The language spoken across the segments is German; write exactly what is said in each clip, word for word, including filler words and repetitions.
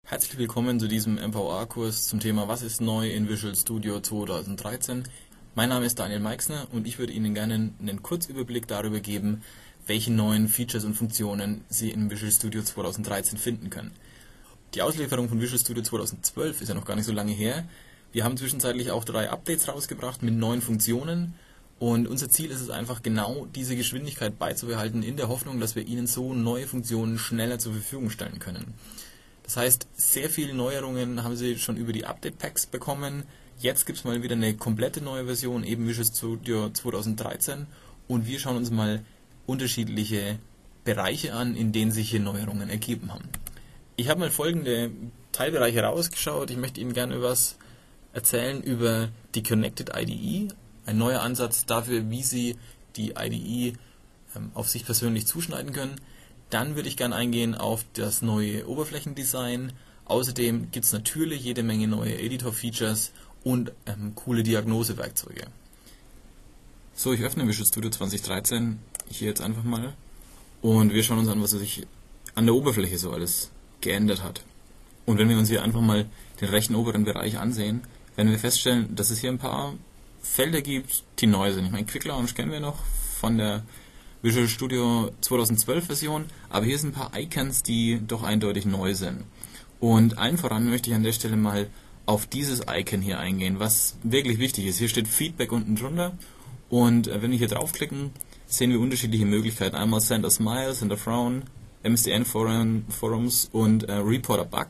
Herzlich willkommen zu diesem M V A-Kurs zum Thema Was ist neu in Visual Studio zweitausenddreizehn. Mein Name ist Daniel Meixner und ich würde Ihnen gerne einen Kurzüberblick darüber geben, welche neuen Features und Funktionen Sie in Visual Studio zweitausenddreizehn finden können. Die Auslieferung von Visual Studio zweitausendzwölf ist ja noch gar nicht so lange her. Wir haben zwischenzeitlich auch drei Updates rausgebracht mit neuen Funktionen und unser Ziel ist es einfach genau diese Geschwindigkeit beizubehalten, in der Hoffnung, dass wir Ihnen so neue Funktionen schneller zur Verfügung stellen können. Das heißt, sehr viele Neuerungen haben Sie schon über die Update-Packs bekommen. Jetzt gibt es mal wieder eine komplette neue Version, eben Visual Studio zweitausenddreizehn. Und wir schauen uns mal unterschiedliche Bereiche an, in denen sich hier Neuerungen ergeben haben. Ich habe mal folgende Teilbereiche rausgeschaut. Ich möchte Ihnen gerne was erzählen über die Connected I D E. Ein neuer Ansatz dafür, wie Sie die I D E ähm, auf sich persönlich zuschneiden können. Dann würde ich gerne eingehen auf das neue Oberflächendesign. Außerdem gibt es natürlich jede Menge neue Editor-Features und ähm, coole Diagnosewerkzeuge. So, ich öffne Visual Studio zweitausenddreizehn hier jetzt einfach mal und wir schauen uns an, was sich an der Oberfläche so alles geändert hat. Und wenn wir uns hier einfach mal den rechten oberen Bereich ansehen, werden wir feststellen, dass es hier ein paar Felder gibt, die neu sind. Ich meine, Quick Launch kennen wir noch von der Visual Studio zweitausendzwölf Version, aber hier sind ein paar Icons, die doch eindeutig neu sind. Und allen voran möchte ich an der Stelle mal auf dieses Icon hier eingehen, was wirklich wichtig ist. Hier steht Feedback unten drunter und wenn wir hier draufklicken, sehen wir unterschiedliche Möglichkeiten. Einmal Send a Smile, Send a Frown, M S D N Forum, Forums und äh, Report a Bug.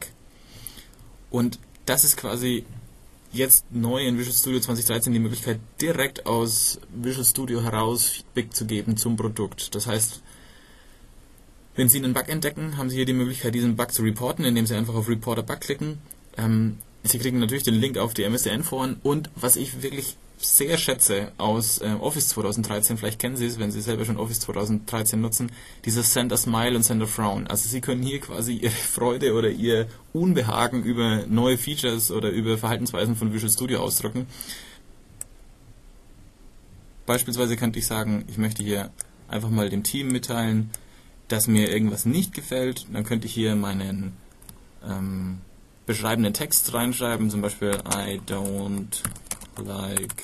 Und das ist quasi jetzt neu in Visual Studio zweitausenddreizehn die Möglichkeit, direkt aus Visual Studio heraus Feedback zu geben zum Produkt. Das heißt, wenn Sie einen Bug entdecken, haben Sie hier die Möglichkeit, diesen Bug zu reporten, indem Sie einfach auf Report a Bug klicken. Ähm, Sie kriegen natürlich den Link auf die M S D N-Foren und was ich wirklich sehr schätze aus äh, Office zweitausenddreizehn, vielleicht kennen Sie es, wenn Sie selber schon Office zweitausenddreizehn nutzen, dieses Send a Smile und Send a Frown. Also Sie können hier quasi Ihre Freude oder Ihr Unbehagen über neue Features oder über Verhaltensweisen von Visual Studio ausdrücken. Beispielsweise könnte ich sagen, ich möchte hier einfach mal dem Team mitteilen, dass mir irgendwas nicht gefällt. Dann könnte ich hier meinen ähm, beschreibenden Text reinschreiben, zum Beispiel I don't like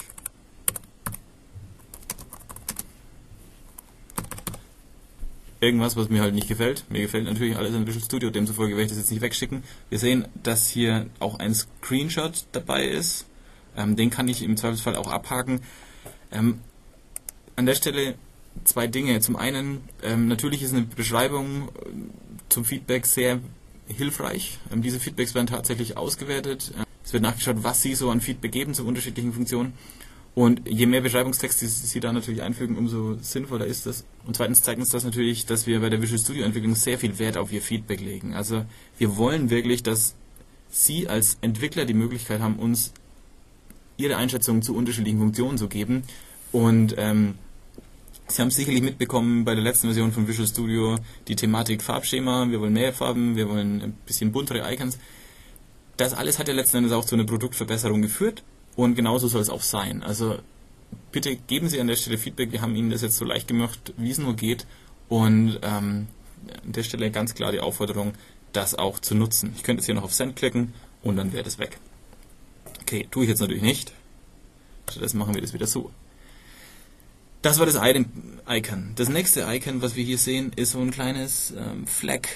irgendwas, was mir halt nicht gefällt. Mir gefällt natürlich alles in Visual Studio, demzufolge werde ich das jetzt nicht wegschicken. Wir sehen, dass hier auch ein Screenshot dabei ist. Ähm, den kann ich im Zweifelsfall auch abhaken. Ähm, an der Stelle zwei Dinge. Zum einen, ähm, natürlich ist eine Beschreibung äh, zum Feedback sehr hilfreich. Ähm, diese Feedbacks werden tatsächlich ausgewertet. Ähm, es wird nachgeschaut, was Sie so an Feedback geben zu unterschiedlichen Funktionen. Und je mehr Beschreibungstext Sie, Sie da natürlich einfügen, umso sinnvoller ist das. Und zweitens zeigt uns das natürlich, dass wir bei der Visual Studio Entwicklung sehr viel Wert auf Ihr Feedback legen. Also wir wollen wirklich, dass Sie als Entwickler die Möglichkeit haben, uns Ihre Einschätzungen zu unterschiedlichen Funktionen zu geben. Und ähm, Sie haben es sicherlich mitbekommen bei der letzten Version von Visual Studio die Thematik Farbschema. Wir wollen mehr Farben, wir wollen ein bisschen buntere Icons. Das alles hat ja letzten Endes auch zu einer Produktverbesserung geführt. Und genauso soll es auch sein. Also bitte geben Sie an der Stelle Feedback. Wir haben Ihnen das jetzt so leicht gemacht, wie es nur geht. Und ähm, an der Stelle ganz klar die Aufforderung, das auch zu nutzen. Ich könnte jetzt hier noch auf Send klicken und dann wäre das weg. Okay, tue ich jetzt natürlich nicht. Stattdessen machen wir das wieder so. Das war das Icon. Das nächste Icon, was wir hier sehen, ist so ein kleines ähm, Flag,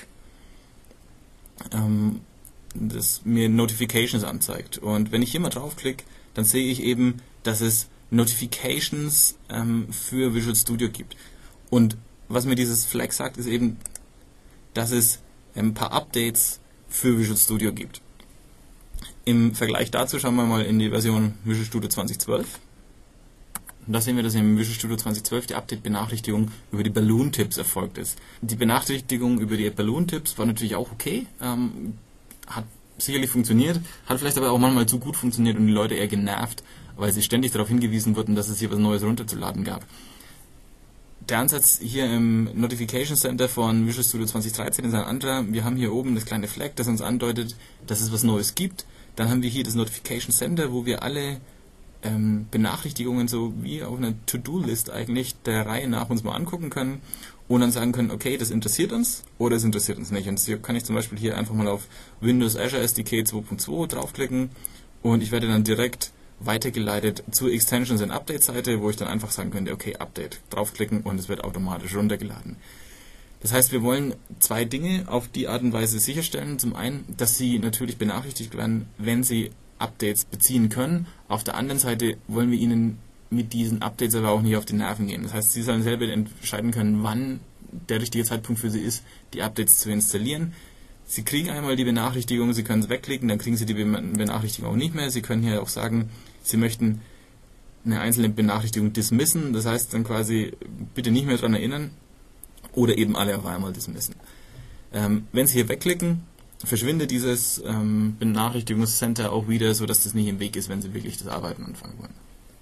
ähm, das mir Notifications anzeigt. Und wenn ich hier mal draufklicke, dann sehe ich eben, dass es Notifications ähm, für Visual Studio gibt. Und was mir dieses Flag sagt, ist eben, dass es ein paar Updates für Visual Studio gibt. Im Vergleich dazu schauen wir mal in die Version Visual Studio zweitausendzwölf. Und da sehen wir, dass im Visual Studio zweitausendzwölf die Update-Benachrichtigung über die Balloon-Tips erfolgt ist. Die Benachrichtigung über die Balloon-Tips war natürlich auch okay, ähm, hat sicherlich funktioniert, hat vielleicht aber auch manchmal zu gut funktioniert und die Leute eher genervt, weil sie ständig darauf hingewiesen wurden, dass es hier was Neues runterzuladen gab. Der Ansatz hier im Notification Center von Visual Studio zweitausenddreizehn ist ein anderer. Wir haben hier oben das kleine Flag, das uns andeutet, dass es was Neues gibt. Dann haben wir hier das Notification Center, wo wir alle ähm, Benachrichtigungen so wie auf einer To-Do-List eigentlich der Reihe nach uns mal angucken können und dann sagen können, okay, das interessiert uns oder es interessiert uns nicht. Und so kann ich zum Beispiel hier einfach mal auf Windows Azure S D K zwei Punkt zwei draufklicken und ich werde dann direkt weitergeleitet zur Extensions and Update Seite, wo ich dann einfach sagen könnte, okay, Update, draufklicken und es wird automatisch runtergeladen. Das heißt, wir wollen zwei Dinge auf die Art und Weise sicherstellen. Zum einen, dass Sie natürlich benachrichtigt werden, wenn Sie Updates beziehen können. Auf der anderen Seite wollen wir Ihnen mit diesen Updates aber auch nicht auf die Nerven gehen. Das heißt, Sie sollen selber entscheiden können, wann der richtige Zeitpunkt für Sie ist, die Updates zu installieren. Sie kriegen einmal die Benachrichtigung, Sie können es wegklicken, dann kriegen Sie die Benachrichtigung auch nicht mehr. Sie können hier auch sagen, Sie möchten eine einzelne Benachrichtigung dismissen, das heißt dann quasi bitte nicht mehr daran erinnern oder eben alle auf einmal dismissen. Ähm, wenn Sie hier wegklicken, verschwindet dieses ähm, Benachrichtigungscenter auch wieder, sodass das nicht im Weg ist, wenn Sie wirklich das Arbeiten anfangen wollen.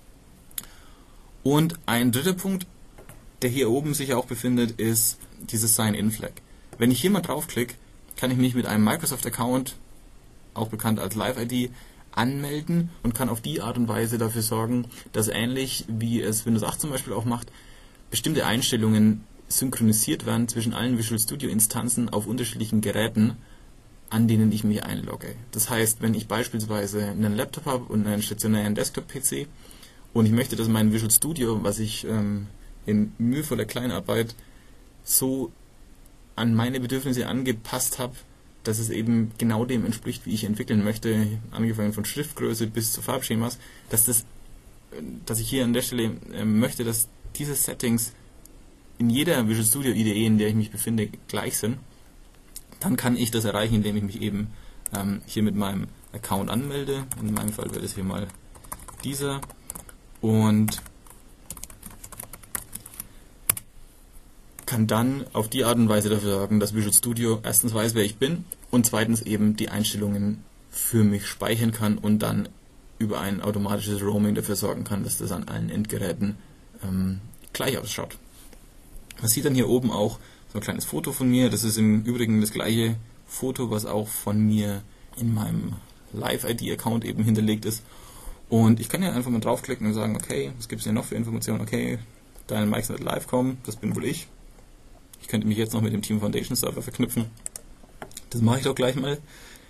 Und ein dritter Punkt, der hier oben sich auch befindet, ist dieses Sign-In-Flag. Wenn ich hier mal draufklicke, kann ich mich mit einem Microsoft-Account, auch bekannt als Live I D, anmelden und kann auf die Art und Weise dafür sorgen, dass ähnlich wie es Windows acht zum Beispiel auch macht, bestimmte Einstellungen synchronisiert werden zwischen allen Visual Studio Instanzen auf unterschiedlichen Geräten, an denen ich mich einlogge. Das heißt, wenn ich beispielsweise einen Laptop habe und einen stationären Desktop-P C und ich möchte, dass mein Visual Studio, was ich ähm, in mühevoller Kleinarbeit so an meine Bedürfnisse angepasst habe, dass es eben genau dem entspricht, wie ich entwickeln möchte, angefangen von Schriftgröße bis zu Farbschemas, dass das, dass ich hier an der Stelle äh, möchte, dass diese Settings in jeder Visual Studio I D E, in der ich mich befinde, gleich sind, dann kann ich das erreichen, indem ich mich eben ähm, hier mit meinem Account anmelde. In meinem Fall wäre das hier mal dieser und kann dann auf die Art und Weise dafür sorgen, dass Visual Studio erstens weiß, wer ich bin und zweitens eben die Einstellungen für mich speichern kann und dann über ein automatisches Roaming dafür sorgen kann, dass das an allen Endgeräten ähm, gleich ausschaut. Man sieht dann hier oben auch so ein kleines Foto von mir. Das ist im Übrigen das gleiche Foto, was auch von mir in meinem Live I D-Account eben hinterlegt ist. Und ich kann hier einfach mal draufklicken und sagen, okay, was gibt es hier noch für Informationen? Okay, Daniel Meixner at Live Punkt com, das bin wohl ich. Ich könnte mich jetzt noch mit dem Team Foundation Server verknüpfen. Das mache ich doch gleich mal.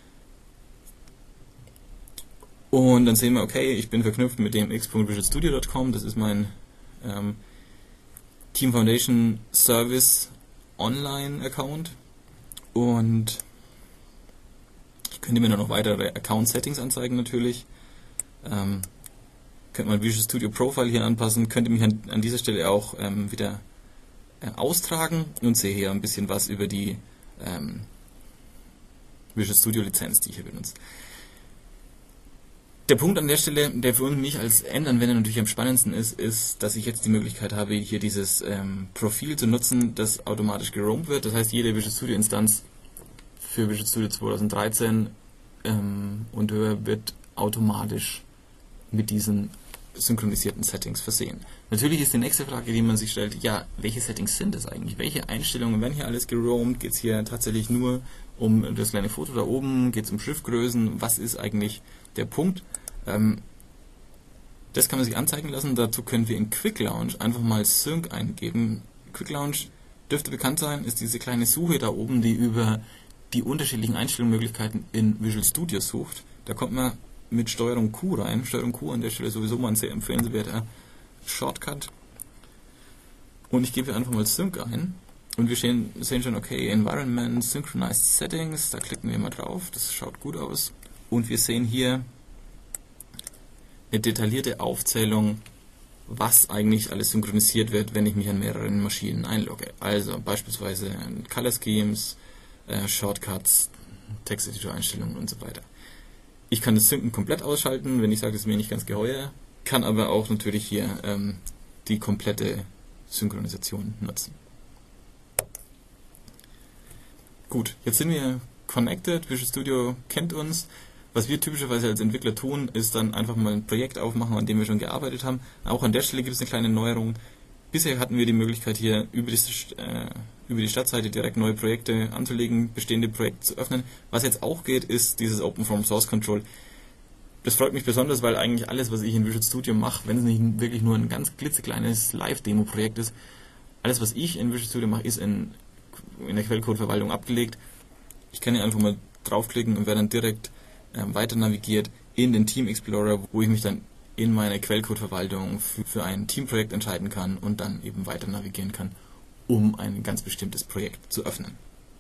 Und dann sehen wir, okay, ich bin verknüpft mit dem x punkt visual studio punkt com. Das ist mein ähm, Team Foundation Service Online Account. Und ich könnte mir dann noch weitere Account Settings anzeigen natürlich. Ähm, könnte mein Visual Studio Profile hier anpassen. Könnte mich an, an dieser Stelle auch ähm, wieder äh, austragen und sehe hier ein bisschen was über die ähm, Visual Studio Lizenz, die ich hier benutze. Der Punkt an der Stelle, der für mich als Endanwender natürlich am spannendsten ist, ist, dass ich jetzt die Möglichkeit habe, hier dieses ähm, Profil zu nutzen, das automatisch geroamt wird. Das heißt, jede Visual Studio Instanz für Visual Studio zwanzig dreizehn ähm, und höher wird automatisch mit diesen synchronisierten Settings versehen. Natürlich ist die nächste Frage, die man sich stellt, ja, welche Settings sind das eigentlich? Welche Einstellungen werden hier alles geroamt? Geht es hier tatsächlich nur um das kleine Foto da oben? Geht es um Schriftgrößen? Was ist eigentlich der Punkt? Ähm, das kann man sich anzeigen lassen. Dazu können wir in Quick Launch einfach mal Sync eingeben. Quick Launch dürfte bekannt sein, ist diese kleine Suche da oben, die über die unterschiedlichen Einstellungsmöglichkeiten in Visual Studio sucht. Da kommt man mit Steuerung Q rein. Steuerung Q an der Stelle sowieso mal ein sehr empfehlenswerter Shortcut. Und ich gebe hier einfach mal Sync ein. Und wir sehen, sehen schon, okay, Environment, Synchronized Settings, da klicken wir mal drauf, das schaut gut aus. Und wir sehen hier eine detaillierte Aufzählung, was eigentlich alles synchronisiert wird, wenn ich mich an mehreren Maschinen einlogge. Also beispielsweise Color Schemes, äh, Shortcuts, Texteditor-Einstellungen und so weiter. Ich kann das Synken komplett ausschalten, wenn ich sage, das ist mir nicht ganz geheuer, kann aber auch natürlich hier ähm, die komplette Synchronisation nutzen. Gut, jetzt sind wir connected, Visual Studio kennt uns. Was wir typischerweise als Entwickler tun, ist dann einfach mal ein Projekt aufmachen, an dem wir schon gearbeitet haben. Auch an der Stelle gibt es eine kleine Neuerung. Bisher hatten wir die Möglichkeit, hier über die, äh, über die Startseite direkt neue Projekte anzulegen, bestehende Projekte zu öffnen. Was jetzt auch geht, ist dieses Open From Source Control. Das freut mich besonders, weil eigentlich alles, was ich in Visual Studio mache, wenn es nicht wirklich nur ein ganz klitzekleines Live-Demo-Projekt ist, alles, was ich in Visual Studio mache, ist in, in der Quellcode-Verwaltung abgelegt. Ich kann hier einfach mal draufklicken und werde dann direkt ähm, weiter navigiert in den Team Explorer, wo ich mich dann in meiner Quellcode-Verwaltung für, für ein Teamprojekt entscheiden kann und dann eben weiter navigieren kann, um ein ganz bestimmtes Projekt zu öffnen.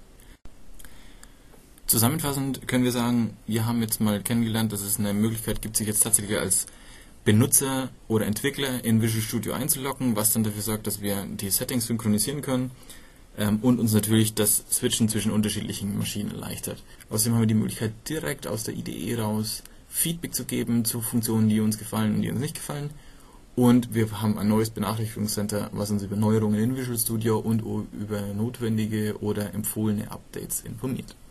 Zusammenfassend können wir sagen, wir haben jetzt mal kennengelernt, dass es eine Möglichkeit gibt, sich jetzt tatsächlich als Benutzer oder Entwickler in Visual Studio einzuloggen, was dann dafür sorgt, dass wir die Settings synchronisieren können ähm, und uns natürlich das Switchen zwischen unterschiedlichen Maschinen erleichtert. Außerdem haben wir die Möglichkeit, direkt aus der I D E raus Feedback zu geben zu Funktionen, die uns gefallen und die uns nicht gefallen. Und wir haben ein neues Benachrichtigungscenter, was uns über Neuerungen in Visual Studio und über notwendige oder empfohlene Updates informiert.